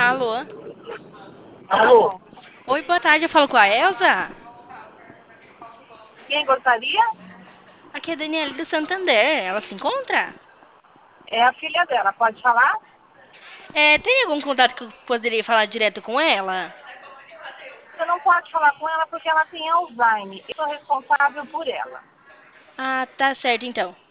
Alô? Alô, Oi, boa tarde, eu falo com a Elza? quem gostaria? Aqui é a Daniela do Santander, ela se encontra? É a filha dela, pode falar? Tem algum contato que eu poderia falar direto com ela? Você não pode falar com ela porque ela tem Alzheimer. Eu sou responsável por ela. Ah, tá certo então.